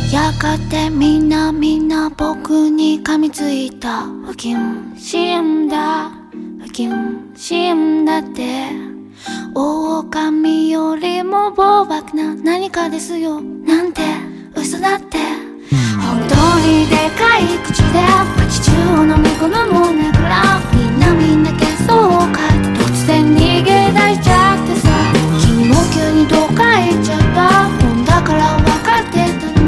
やがてみんな僕に噛みついた。不謹慎だ不謹慎だって、狼よりも暴漠な何かですよなんて